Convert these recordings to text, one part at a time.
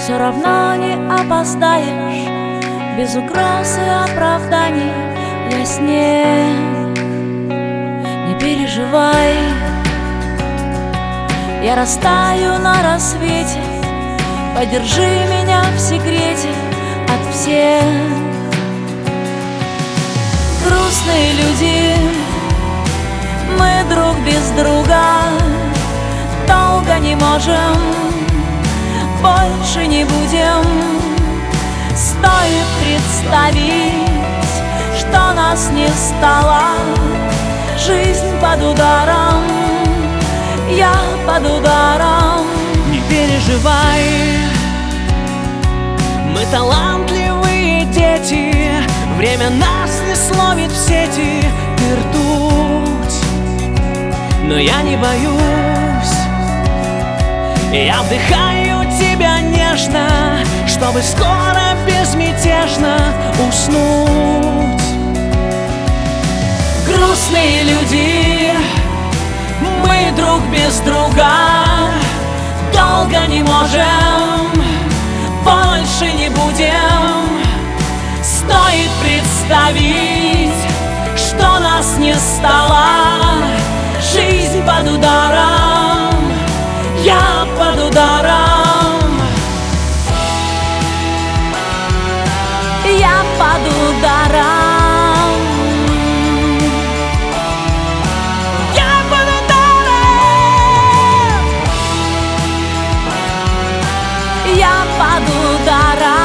все равно не опоздаешь. Без угроз и оправданий я снег. Не переживай, я растаю на рассвете. Подержи меня в секрете от всех. Грустные люди, мы друг без друга долго не можем, больше не будем. Стоит представить, что нас не стало. Жизнь под ударом, я под ударом. Не переживай, мы талантливые дети. Время нас не словит в сети и ртуть. Но я не боюсь, я вдыхаю тебя нежно, чтобы скоро безмятежно уснуть. Грустные люди, мы друг без друга долго не можем, больше не будем. Стоит представить, что нас не стало. Жизнь под ударом, я под ударом. Я под ударом. Я под ударом. Я под ударом.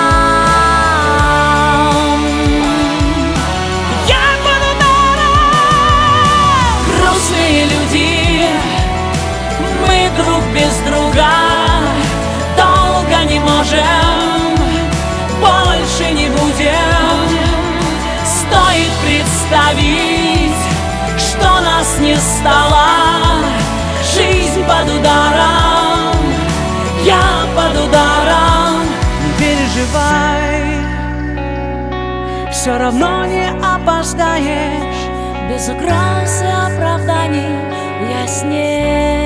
Я под ударом. Грустные люди, мы друг без друга долго не можем, больше не будем. Стоит представить, что нас не стало. Жизнь под ударом, я под ударом. Не переживай, все равно не опоздаешь. Без угроз и оправданий я снег.